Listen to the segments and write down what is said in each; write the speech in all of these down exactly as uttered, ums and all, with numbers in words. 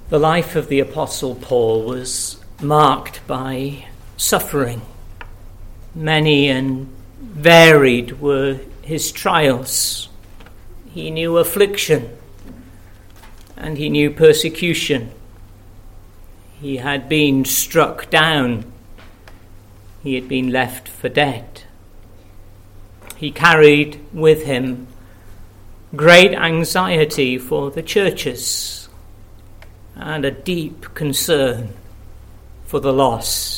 The life of the Apostle Paul was marked by suffering. Many and varied were his trials. He knew affliction and he knew persecution. He had been struck down. He had been left for dead. He carried with him great anxiety for the churches and a deep concern for the lost.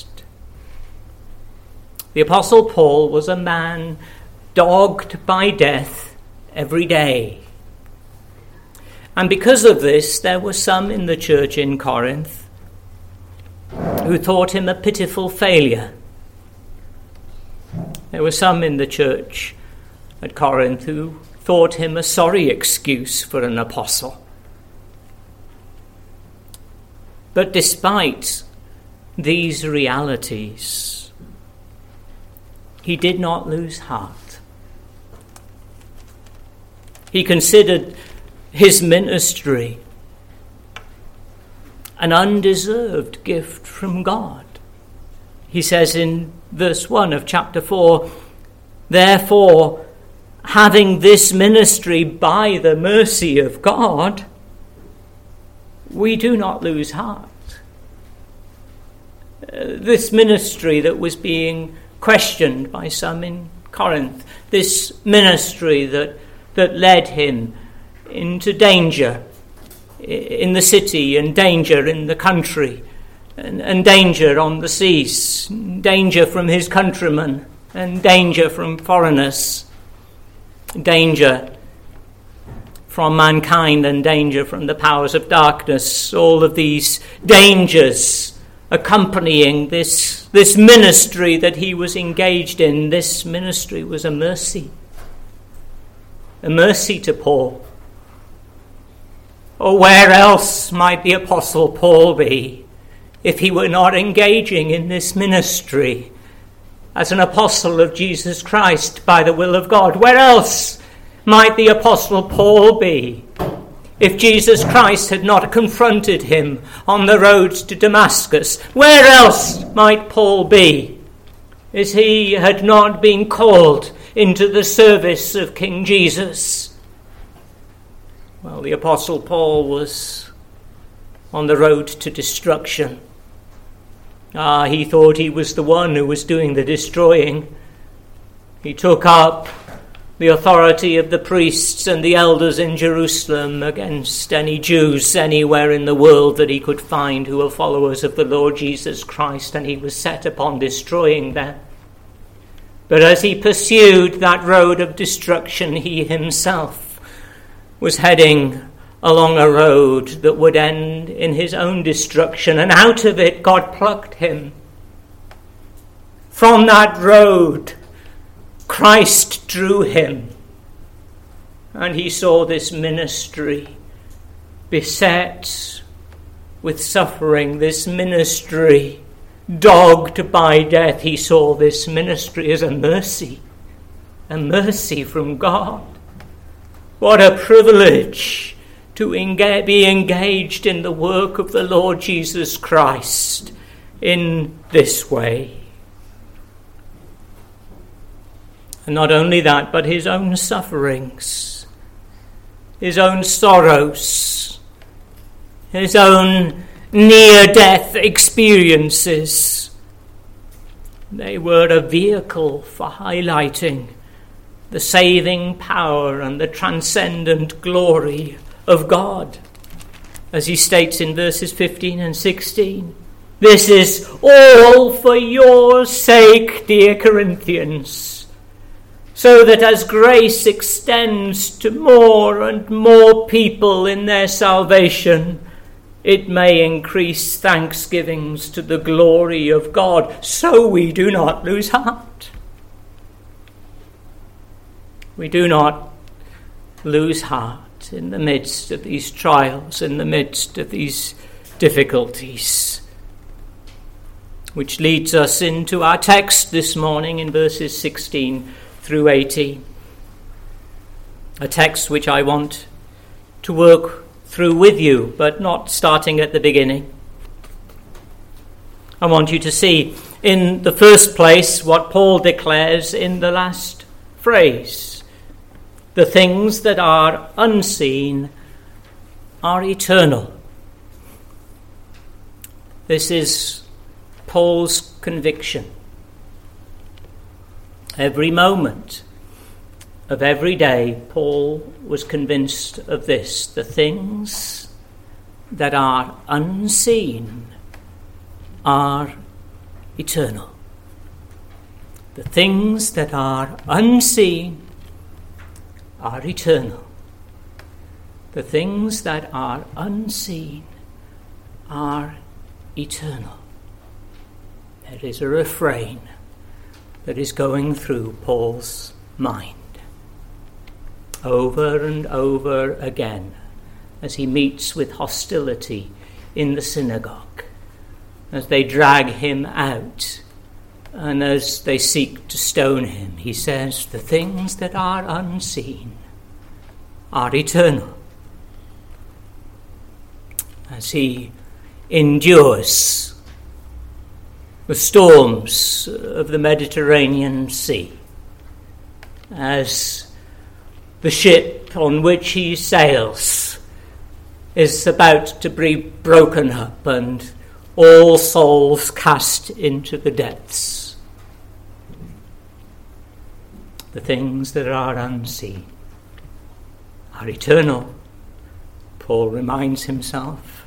The Apostle Paul was a man dogged by death every day. And because of this, there were some in the church in Corinth who thought him a pitiful failure. There were some in the church at Corinth who thought him a sorry excuse for an apostle. But despite these realities, he did not lose heart. He considered his ministry an undeserved gift from God. He says in verse one of chapter four, "Therefore, having this ministry by the mercy of God, we do not lose heart." Uh, this ministry that was being questioned by some in Corinth, this ministry that, that led him into danger in the city and danger in the country and, and danger on the seas, danger from his countrymen and danger from foreigners, danger from mankind and danger from the powers of darkness, all of these dangers accompanying this, this ministry that he was engaged in. This ministry was a mercy, a mercy to Paul. Or where else might the Apostle Paul be if he were not engaging in this ministry as an apostle of Jesus Christ by the will of God? Where else might the Apostle Paul be if Jesus Christ had not confronted him on the road to Damascus? Where else might Paul be if he had not been called into the service of King Jesus? Well, the Apostle Paul was on the road to destruction. Ah, he thought he was the one who was doing the destroying. He took up the authority of the priests and the elders in Jerusalem against any Jews anywhere in the world that he could find who were followers of the Lord Jesus Christ, and he was set upon destroying them. But as he pursued that road of destruction, he himself was heading along a road that would end in his own destruction, and out of it God plucked him. From that road Christ drew him, and he saw this ministry beset with suffering, this ministry dogged by death. He saw this ministry as a mercy, a mercy from God. What a privilege to engage, be engaged in the work of the Lord Jesus Christ in this way. And not only that, but his own sufferings, his own sorrows, his own near-death experiences, they were a vehicle for highlighting the saving power and the transcendent glory of God. As he states in verses fifteen and sixteen, "This is all for your sake, dear Corinthians, so that as grace extends to more and more people in their salvation, it may increase thanksgivings to the glory of God, so we do not lose heart." We do not lose heart in the midst of these trials, in the midst of these difficulties. Which leads us into our text this morning in verses sixteen through eighteen. A text which I want to work through with you, but not starting at the beginning. I want you to see, in the first place, what Paul declares in the last phrase. The things that are unseen are eternal. This is Paul's conviction. Every moment of every day, Paul was convinced of this. The things that are unseen are eternal. The things that are unseen are eternal. The things that are unseen are eternal. There is a refrain that is going through Paul's mind over and over again as he meets with hostility in the synagogue, as they drag him out and as they seek to stone him. He says, the things that are unseen are eternal. As he endures the storms of the Mediterranean Sea, as the ship on which he sails is about to be broken up and all souls cast into the depths. The things that are unseen are eternal, Paul reminds himself.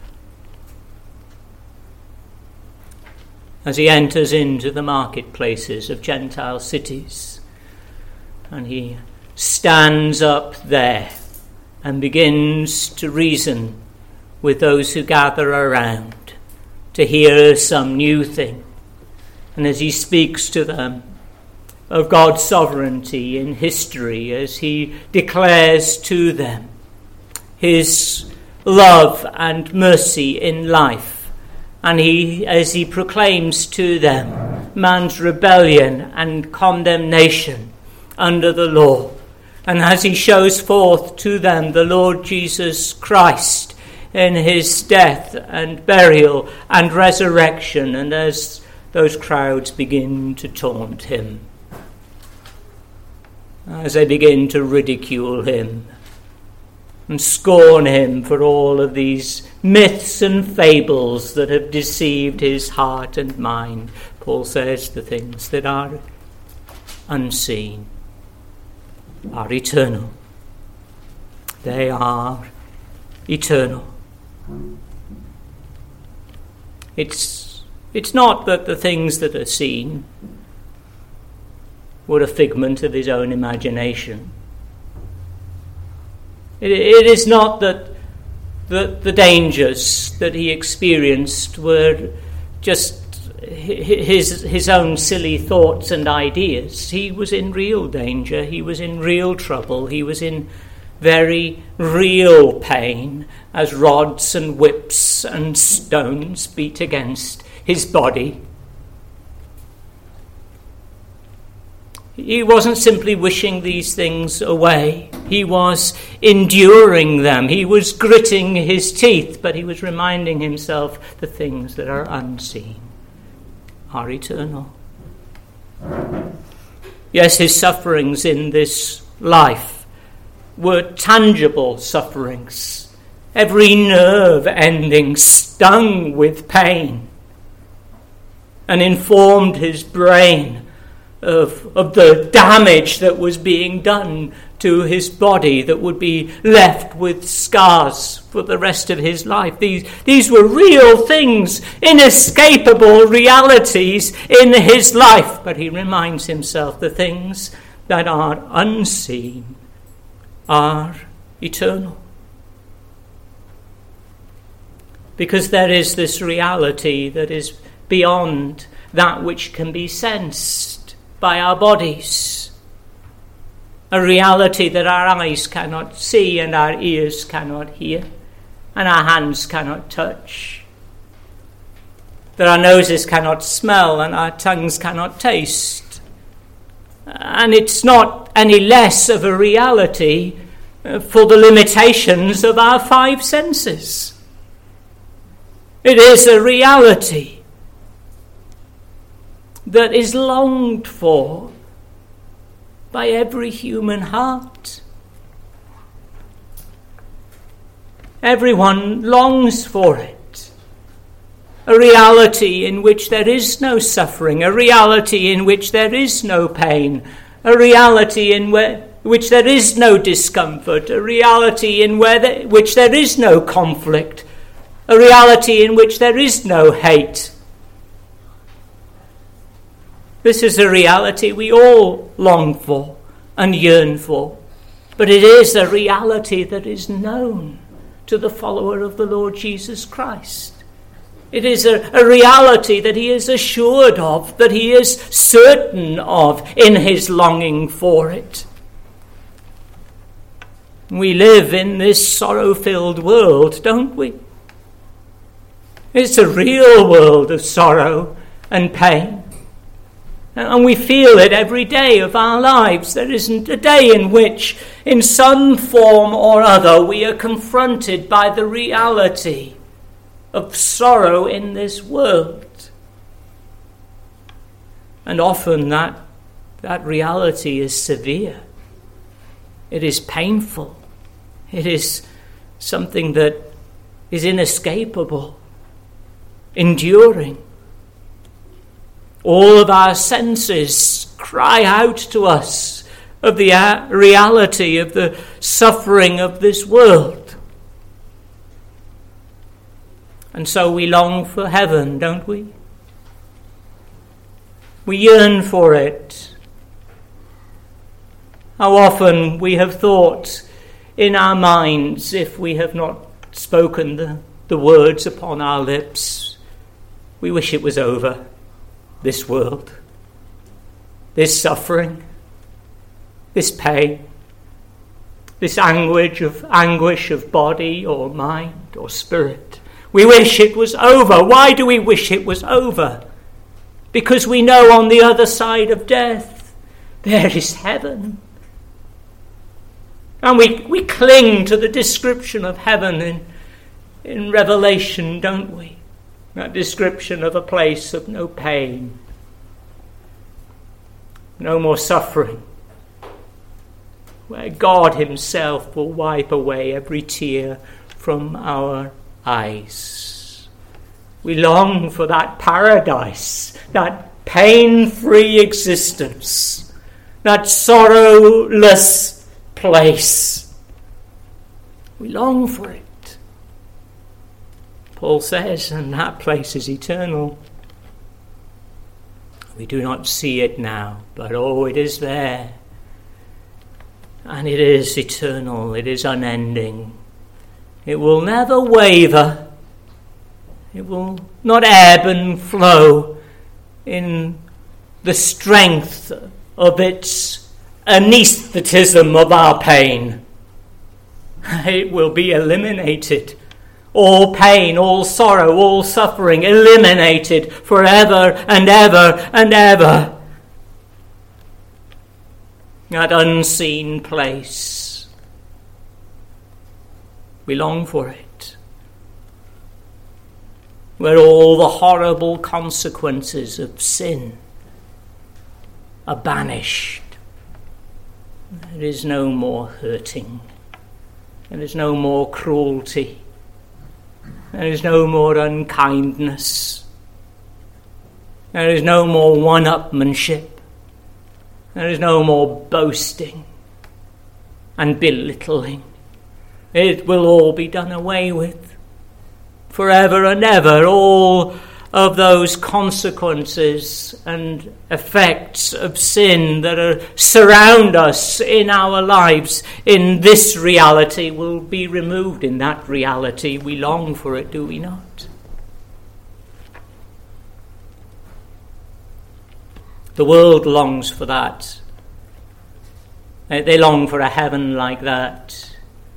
As he enters into the marketplaces of Gentile cities, and he stands up there and begins to reason with those who gather around to hear some new thing. And as he speaks to them of God's sovereignty in history, as he declares to them his love and mercy in life, and he, as he proclaims to them man's rebellion and condemnation under the law, and as he shows forth to them the Lord Jesus Christ in his death and burial and resurrection, and as those crowds begin to taunt him, as they begin to ridicule him and scorn him for all of these myths and fables that have deceived his heart and mind, Paul says the things that are unseen are eternal. They are eternal. It's, it's not that the things that are seen were a figment of his own imagination. It, it is not that the, the dangers that he experienced were just his, his own silly thoughts and ideas. He was in real danger. He was in real trouble. He was in very real pain as rods and whips and stones beat against his body. He wasn't simply wishing these things away. He was enduring them. He was gritting his teeth, but he was reminding himself the things that are unseen are eternal. Yes, his sufferings in this life were tangible sufferings. Every nerve ending stung with pain and informed his brain of, of the damage that was being done to his body that would be left with scars for the rest of his life. These, these were real things, inescapable realities in his life. But he reminds himself the things that are unseen are eternal. Because there is this reality that is beyond that which can be sensed by our bodies. A reality that our eyes cannot see and our ears cannot hear and our hands cannot touch. That our noses cannot smell and our tongues cannot taste. And it's not any less of a reality for the limitations of our five senses. It is a reality that is longed for by every human heart. Everyone longs for it. A reality in which there is no suffering, a reality in which there is no pain, a reality in where, which there is no discomfort, a reality in where the, which there is no conflict, a reality in which there is no hate. This is a reality we all long for and yearn for, but it is a reality that is known to the follower of the Lord Jesus Christ. It is a, a reality that he is assured of, that he is certain of in his longing for it. We live in this sorrow-filled world, don't we? It's a real world of sorrow and pain. And we feel it every day of our lives. There isn't a day in which, in some form or other, we are confronted by the reality of sorrow in this world. And often that, that reality is severe. It is painful. It is something that is inescapable, enduring. All of our senses cry out to us of the reality of the suffering of this world. And so we long for heaven, don't we? We yearn for it. How often we have thought in our minds, if we have not spoken the, the words upon our lips, we wish it was over. This world, this suffering, this pain, this anguish of anguish of body or mind or spirit. We wish it was over. Why do we wish it was over? Because we know on the other side of death there is heaven. And we, we cling to the description of heaven in, in Revelation, don't we? That description of a place of no pain, no more suffering, where God himself will wipe away every tear from our eyes. We long for that paradise, that pain-free existence, that sorrowless place. We long for it. Paul says, and that place is eternal. We do not see it now, but oh, it is there. And it is eternal, it is unending. It will never waver. It will not ebb and flow in the strength of its anaesthetism of our pain. It will be eliminated. All pain, all sorrow, all suffering eliminated forever and ever and ever. That unseen place. We long for it. Where all the horrible consequences of sin are banished. There is no more hurting. There is no more cruelty. There is no more unkindness. There is no more one-upmanship. There is no more boasting and belittling. It will all be done away with. Forever and ever, all of those consequences and effects of sin that are, surround us in our lives in this reality will be removed. In that reality, we long for it, do we not? The world longs for that. They long for a heaven like that.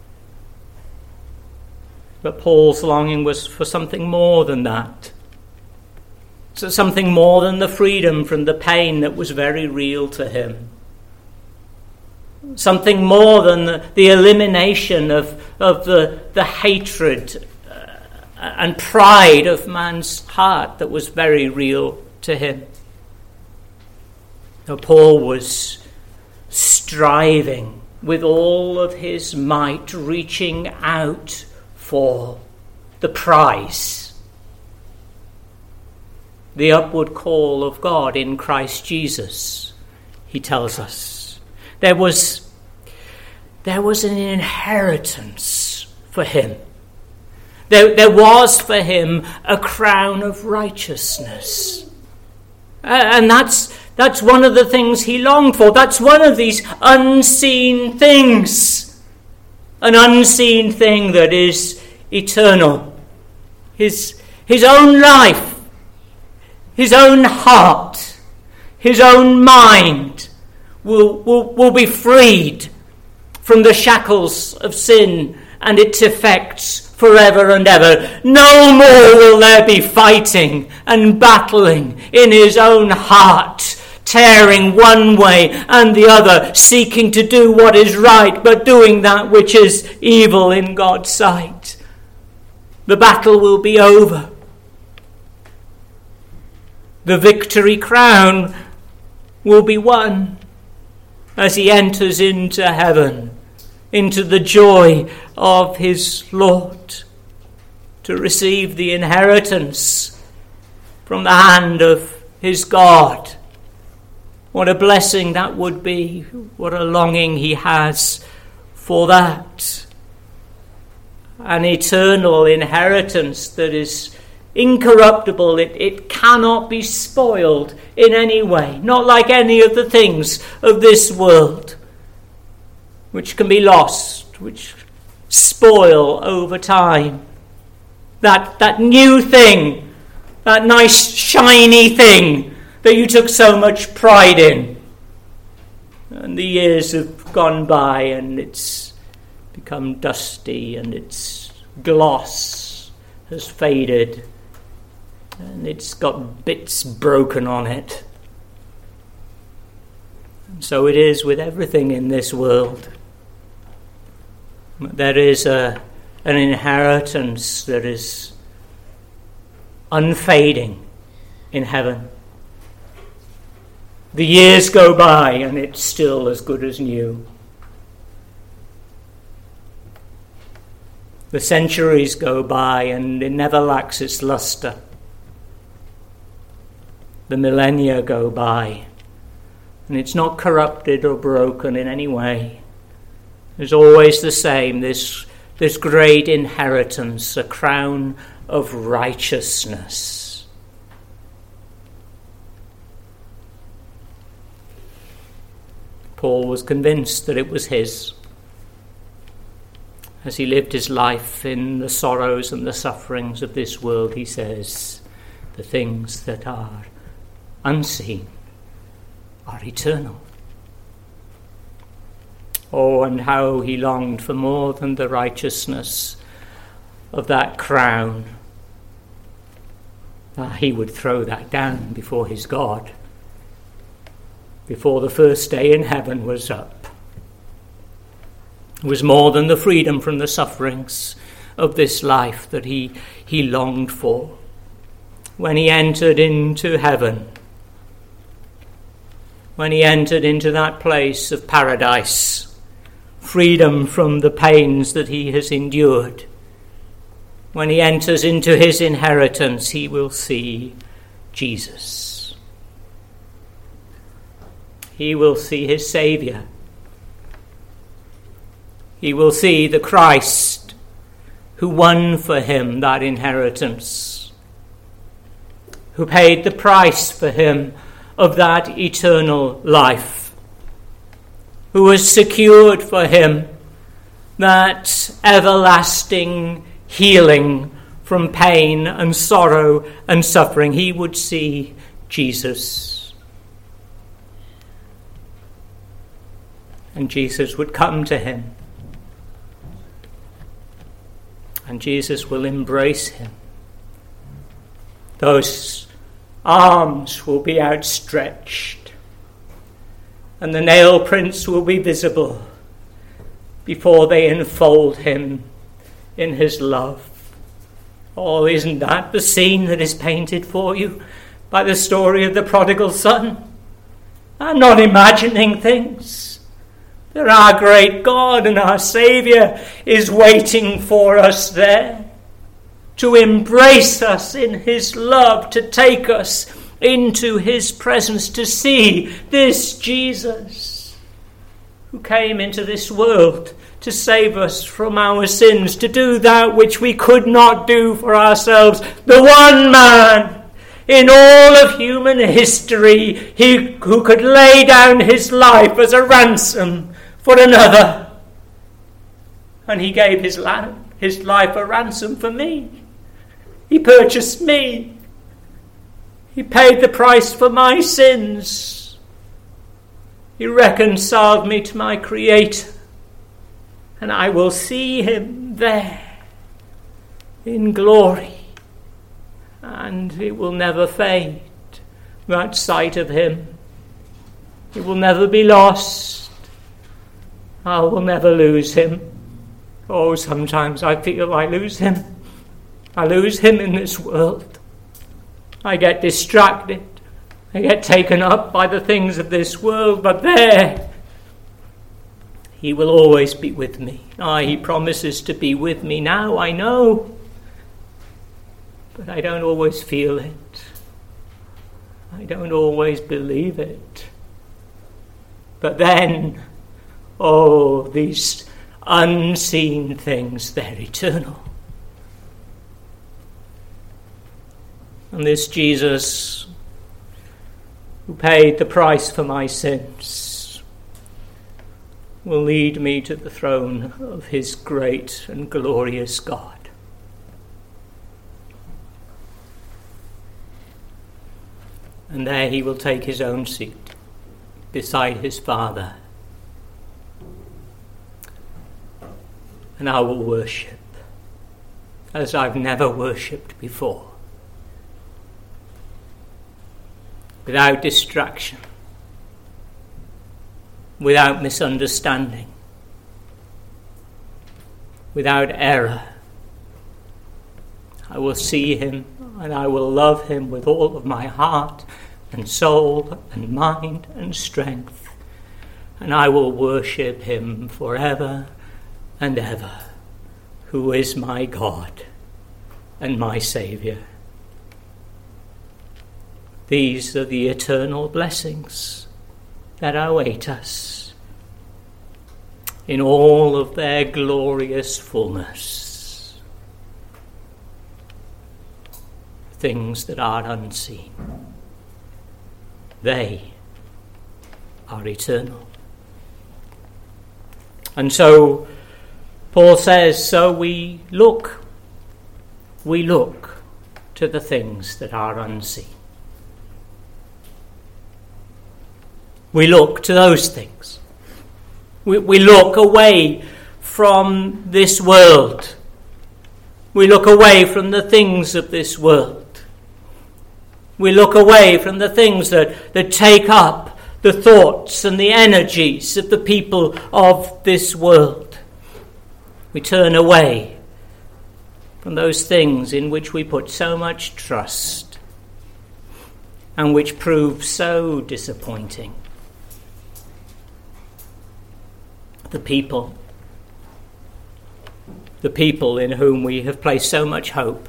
But Paul's longing was for something more than that. So something more than the freedom from the pain that was very real to him. something more than the, the elimination of, of the, the hatred uh, and pride of man's heart that was very real to him. Now, Paul was striving with all of his might, reaching out for the prize, the upward call of God in Christ Jesus, he tells us. There was, there was an inheritance for him. There, there was for him a crown of righteousness. Uh, and that's that's one of the things he longed for. That's one of these unseen things. An unseen thing that is eternal. His, his own life, his own heart, his own mind will, will, will be freed from the shackles of sin and its effects forever and ever. No more will there be fighting and battling in his own heart, tearing one way and the other, seeking to do what is right, but doing that which is evil in God's sight. The battle will be over. The victory crown will be won as he enters into heaven, into the joy of his Lord, to receive the inheritance from the hand of his God. What a blessing that would be. What a longing he has for that. An eternal inheritance that is incorruptible. It, it cannot be spoiled in any way. Not like any of the things of this world, which can be lost, which spoil over time. That, that new thing, that nice shiny thing that you took so much pride in. And the years have gone by and it's become dusty and its gloss has faded and it's got bits broken on it. And so it is with everything in this world. There is a, an inheritance that is unfading in heaven. The years go by and it's still as good as new. The centuries go by and it never lacks its luster. The millennia go by and it's not corrupted or broken in any way. It's always the same, this, this great inheritance, a crown of righteousness. Paul was convinced that it was his. As he lived his life in the sorrows and the sufferings of this world, he says, the things that are unseen are eternal. Oh, and how he longed for more than the righteousness of that crown. Ah, he would throw that down before his God, before the first day in heaven was up. It was more than the freedom from the sufferings of this life that he, he longed for. When he entered into heaven, when he entered into that place of paradise, freedom from the pains that he has endured, when he enters into his inheritance, he will see Jesus. He will see his Saviour. He will see the Christ who won for him that inheritance, who paid the price for him of that eternal life, who has secured for him that everlasting healing from pain and sorrow and suffering. He would see Jesus. And Jesus would come to him. And Jesus will embrace him. Those arms will be outstretched. and the nail prints will be visible before they enfold him in his love. Oh, isn't that the scene that is painted for you by the story of the prodigal son? I'm not imagining things. That our great God and our Saviour is waiting for us there, to embrace us in his love, to take us into his presence, to see this Jesus who came into this world to save us from our sins, to do that which we could not do for ourselves. The one man in all of human history he, who could lay down his life as a ransom for another. And he gave his, la- his life a ransom for me. He purchased me. He paid the price for my sins. He reconciled me to my Creator. And I will see him there in glory. And it will never fade, that sight of him. It will never be lost. I will never lose him. Oh, sometimes I feel I lose him. I lose him in this world. I get distracted. I get taken up by the things of this world. But there, he will always be with me. Ah, he promises to be with me now, I know. But I don't always feel it. I don't always believe it. But then, oh, these unseen things, they're eternal. And this Jesus who paid the price for my sins will lead me to the throne of his great and glorious God. And there he will take his own seat beside his Father. And I will worship as I've never worshipped before. Without distraction. Without misunderstanding. Without error. I will see him and I will love him with all of my heart and soul and mind and strength. And I will worship him forever and ever, who is my God and my Saviour. These are the eternal blessings that await us in all of their glorious fullness. Things that are unseen. They are eternal. And so Paul says, so we look, we look to the things that are unseen. We look to those things. We, we look away from this world. We look away from the things of this world. We look away from the things that, that take up the thoughts and the energies of the people of this world. We turn away from those things in which we put so much trust and which prove so disappointing. The people, the people in whom we have placed so much hope.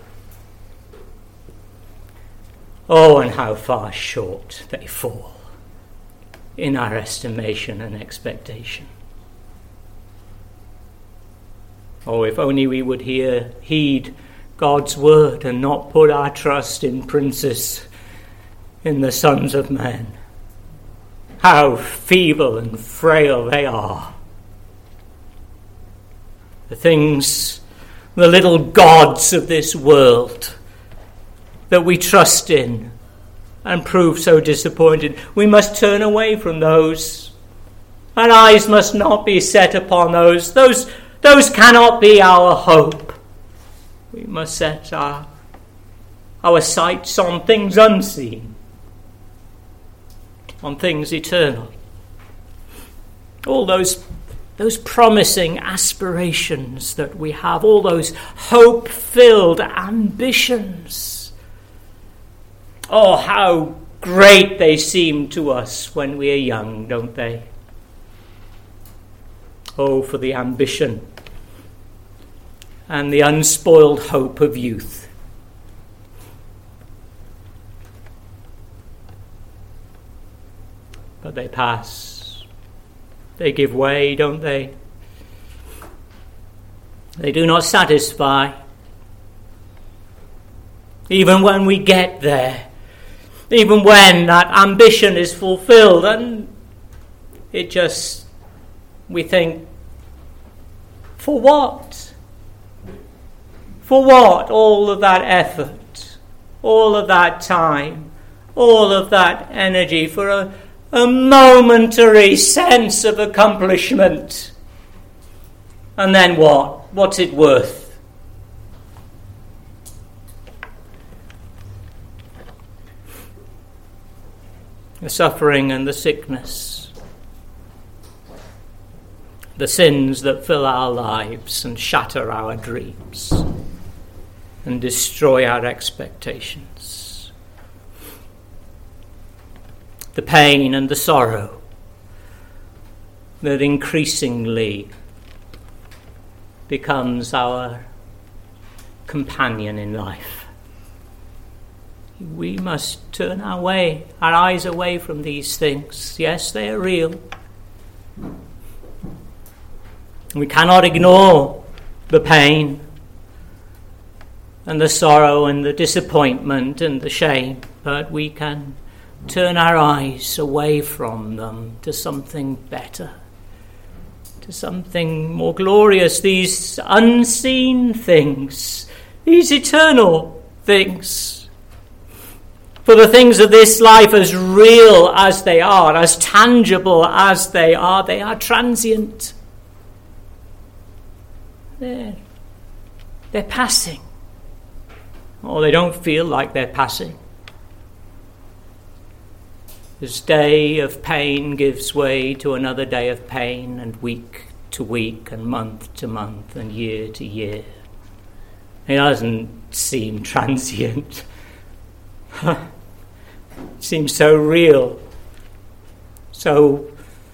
Oh, and how far short they fall in our estimation and expectation. Oh, if only we would hear, heed God's word and not put our trust in princes, in the sons of men. How feeble and frail they are. The things, the little gods of this world that we trust in and prove so disappointed. We must turn away from those. Our eyes must not be set upon those. Those, those cannot be our hope. We must set our, our sights on things unseen, on things eternal, All those, those promising aspirations that we have, all those hope-filled ambitions. Oh, how great they seem to us when we are young, don't they? Oh, for the ambition and the unspoiled hope of youth. But they pass. They give way, don't they? They do not satisfy. Even when we get there, even when that ambition is fulfilled, and it just, we think, for what? For what? All of that effort, all of that time, all of that energy for a, a momentary sense of accomplishment. And then what? What's it worth? The suffering and the sickness, the sins that fill our lives and shatter our dreams and destroy our expectations, the pain and the sorrow that increasingly becomes our companion in life. We must turn our way, our eyes away from these things. Yes, they are real. We cannot ignore the pain and the sorrow and the disappointment and the shame, but we can turn our eyes away from them to something better, to something more glorious, these unseen things, these eternal things. For the things of this life, as real as they are, as tangible as they are, they are transient. They're, they're passing. Or they don't feel like they're passing. This day of pain gives way to another day of pain, and week to week, and month to month, and year to year. It doesn't seem transient. It seems so real, so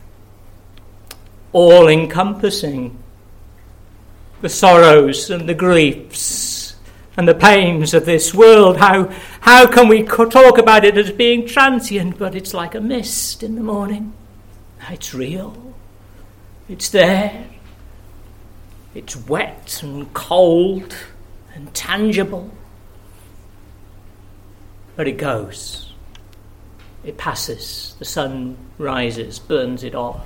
all-encompassing. The sorrows and the griefs and the pains of this world, how how can we talk about it as being transient, but it's like a mist in the morning. It's real. It's there. It's wet and cold and tangible. But it goes. It passes. The sun rises, burns it off.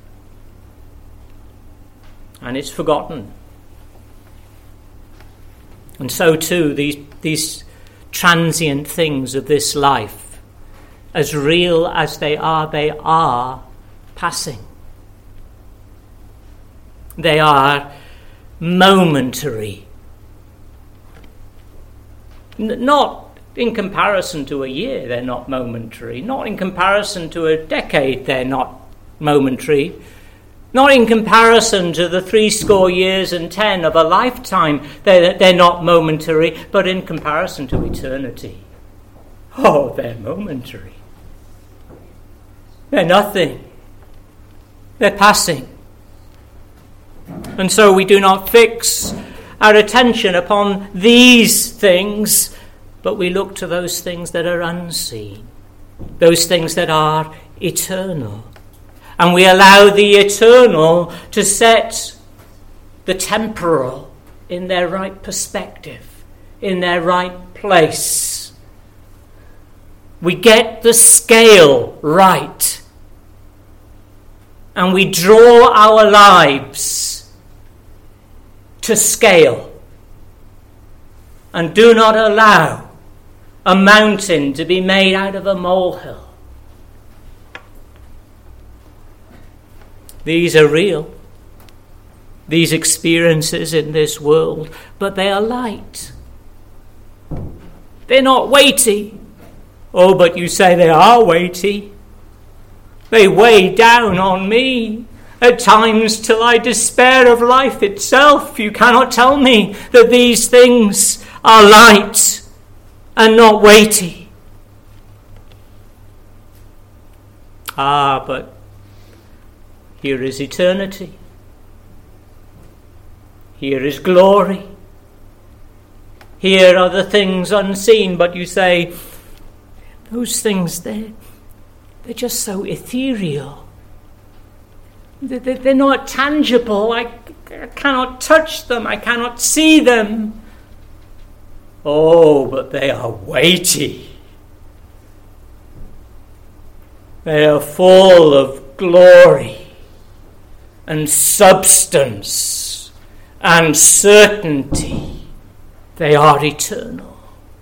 And it's forgotten. And so too, these, these transient things of this life, as real as they are, they are passing. They are momentary. N- not in comparison to a year, they're not momentary. Not in comparison to a decade, they're not momentary. Not in comparison to the three score years and ten of a lifetime, they're, they're not momentary, but in comparison to eternity. Oh, they're momentary. They're nothing. They're passing. And so we do not fix our attention upon these things, but we look to those things that are unseen, those things that are eternal. And we allow the eternal to set the temporal in their right perspective, in their right place. We get the scale right. And we draw our lives to scale. And do not allow a mountain to be made out of a molehill. These are real, these experiences in this world, but they are light. They're not weighty. Oh, but you say they are weighty. They weigh down on me at times till I despair of life itself. You cannot tell me that these things are light and not weighty. Ah, but here is eternity. Here is glory. Here are the things unseen, but you say, those things, they're, they're just so ethereal. They're, they're not tangible. I, I cannot touch them. I cannot see them. Oh, but they are weighty. They are full of glory and substance and certainty. They are eternal.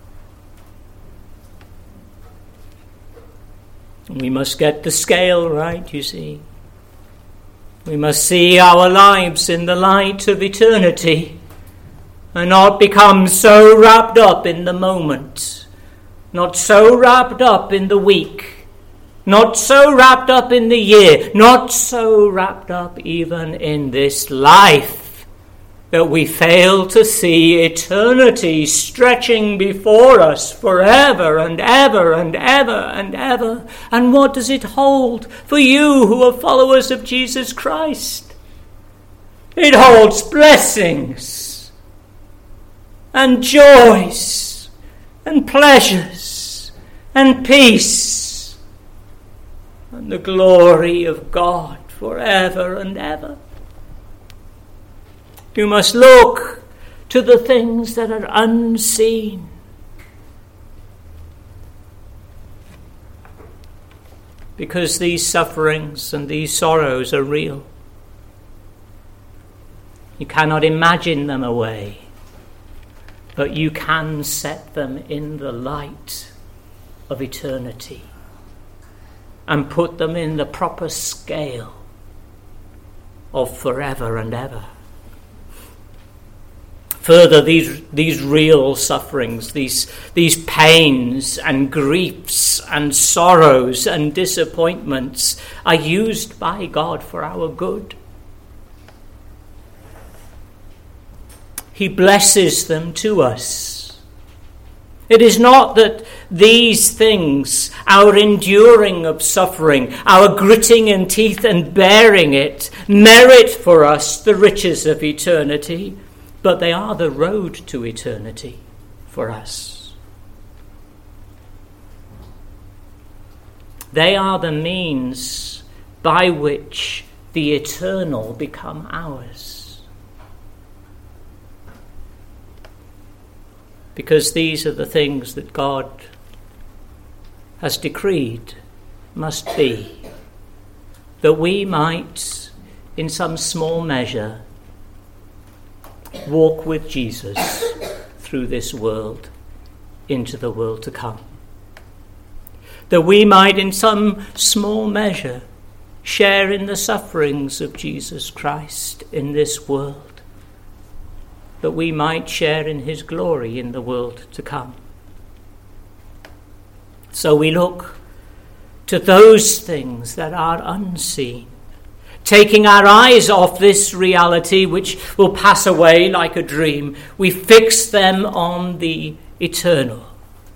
We must get the scale right, you see. We must see our lives in the light of eternity and not become so wrapped up in the moment, not so wrapped up in the week, not so wrapped up in the year, not so wrapped up even in this life, that we fail to see eternity stretching before us forever and ever and ever and ever. And what does it hold for you who are followers of Jesus Christ? It holds blessings and joys and pleasures and peace and the glory of God forever and ever. You must look to the things that are unseen. Because these sufferings and these sorrows are real. You cannot imagine them away, but you can set them in the light of eternity and put them in the proper scale of forever and ever. Further, these these real sufferings, these these pains and griefs and sorrows and disappointments are used by God for our good. He blesses them to us. It is not that these things, our enduring of suffering, our gritting in teeth and bearing it, merit for us the riches of eternity, but they are the road to eternity for us. They are the means by which the eternal become ours. Because these are the things that God has decreed must be, that we might, in some small measure, walk with Jesus through this world into the world to come. That we might in some small measure share in the sufferings of Jesus Christ in this world. That we might share in his glory in the world to come. So we look to those things that are unseen, taking our eyes off this reality which will pass away like a dream. We fix them on the eternal.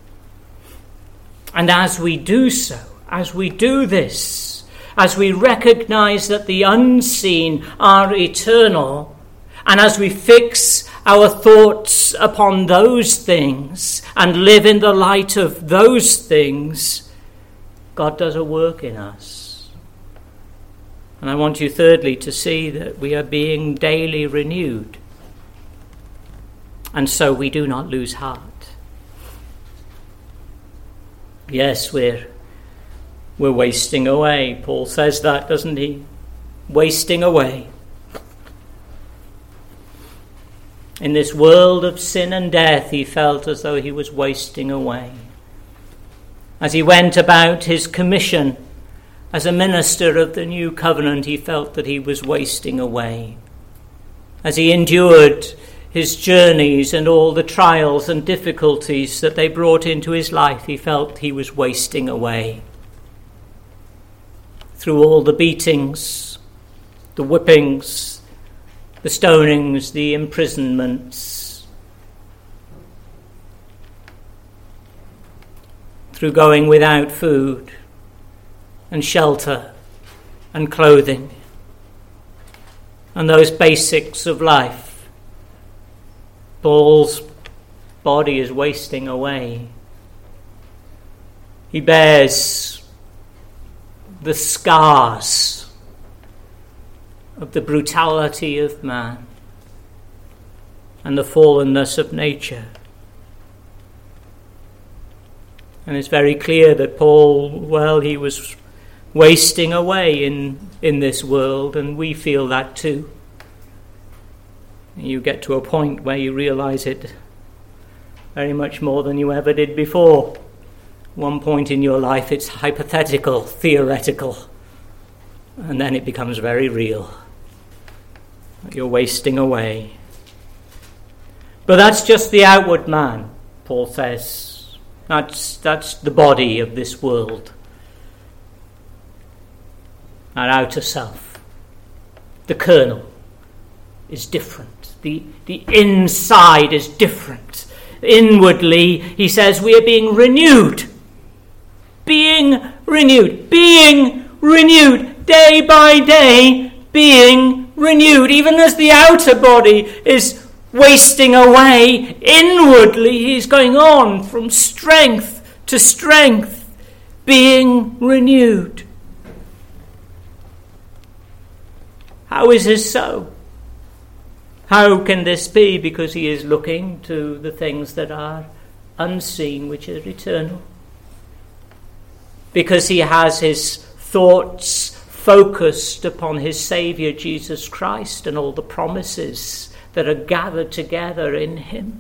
And as we do so, as we do this, as we recognize that the unseen are eternal, and as we fix our thoughts upon those things and live in the light of those things, God does a work in us. And I want you thirdly to see that we are being daily renewed. And so we do not lose heart. Yes, we're, we're wasting away. Paul says that, doesn't he? Wasting away. In this world of sin and death, he felt as though he was wasting away. As he went about his commission as a minister of the new covenant, he felt that he was wasting away. As he endured his journeys and all the trials and difficulties that they brought into his life, he felt he was wasting away. Through all the beatings, the whippings, the stonings, the imprisonments, through going without food and shelter and clothing and those basics of life. Paul's body is wasting away. He bears the scars of the brutality of man and the fallenness of nature. And it's very clear that Paul, well, he was wasting away in, in this world, and we feel that too. You get to a point where you realize it very much more than you ever did before. One point in your life it's hypothetical, theoretical, and then it becomes very real. You're wasting away. But that's just the outward man, Paul says. That's, that's the body of this world. Our outer self. The kernel is different. The, the inside is different. Inwardly, he says, we are being renewed. Being renewed. Being renewed. Day by day, being renewed. Even as the outer body is wasting away, inwardly he's going on from strength to strength, being renewed. How is this so? How can this be? Because he is looking to the things that are unseen, which are eternal. Because he has his thoughts focused upon his Saviour Jesus Christ and all the promises that are gathered together in him.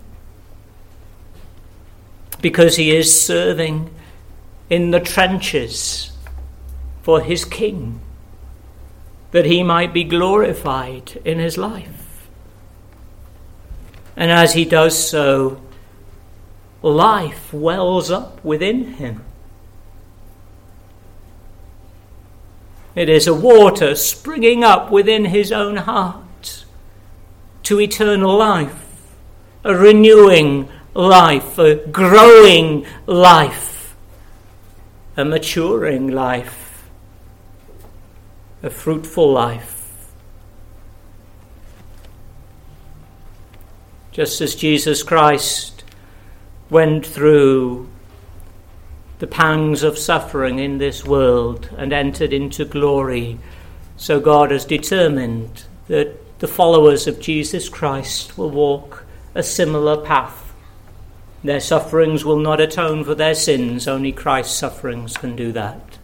Because he is serving in the trenches for his King, that he might be glorified in his life. And as he does so, life wells up within him. It is a water springing up within his own heart to eternal life, a renewing life, a growing life, a maturing life, a fruitful life. Just as Jesus Christ went through the pangs of suffering in this world and entered into glory, so God has determined that the followers of Jesus Christ will walk a similar path. Their sufferings will not atone for their sins, only Christ's sufferings can do that.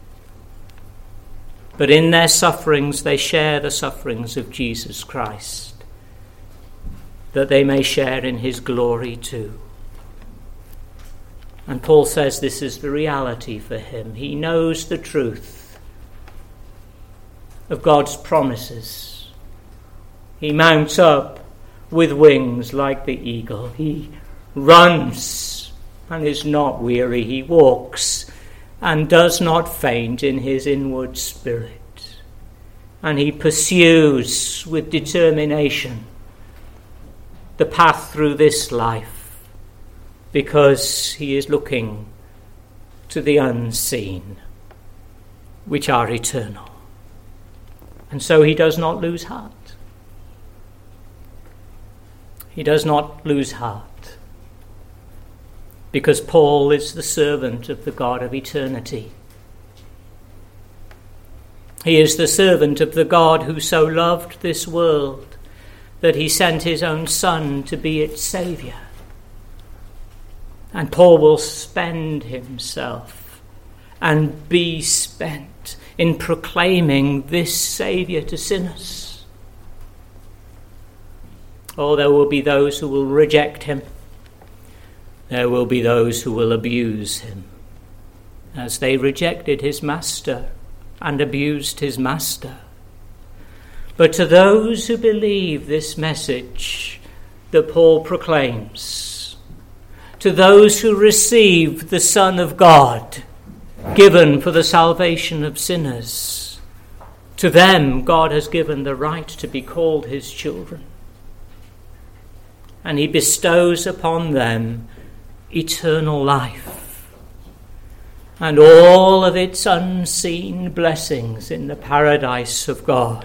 But in their sufferings they share the sufferings of Jesus Christ, that they may share in his glory too. And Paul says this is the reality for him. He knows the truth of God's promises. He mounts up with wings like the eagle. He runs and is not weary. He walks and does not faint in his inward spirit. And he pursues with determination the path through this life, because he is looking to the unseen, which are eternal. And so he does not lose heart. He does not lose heart, because Paul is the servant of the God of eternity. He is the servant of the God who so loved this world that he sent his own Son to be its Saviour. And Paul will spend himself and be spent in proclaiming this Saviour to sinners. Oh, there will be those who will reject him. There will be those who will abuse him, as they rejected his master and abused his master. But to those who believe this message that Paul proclaims, to those who receive the Son of God given for the salvation of sinners, To them, God has given the right to be called his children. And he bestows upon them eternal life and all of its unseen blessings in the paradise of God.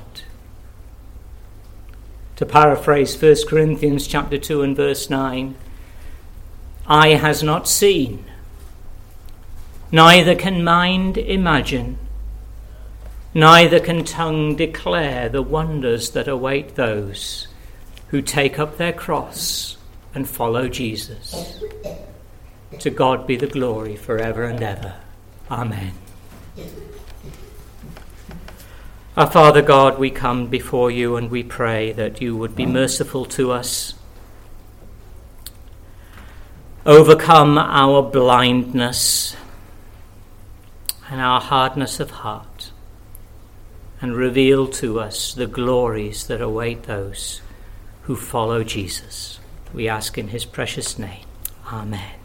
To paraphrase First Corinthians chapter two and verse nine, eye has not seen, neither can mind imagine, neither can tongue declare the wonders that await those who take up their cross and follow Jesus. To God be the glory forever and ever. Amen. Our Father God, we come before you and we pray that you would be merciful to us, overcome our blindness and our hardness of heart, and reveal to us the glories that await those who follow Jesus. We ask in his precious name. Amen.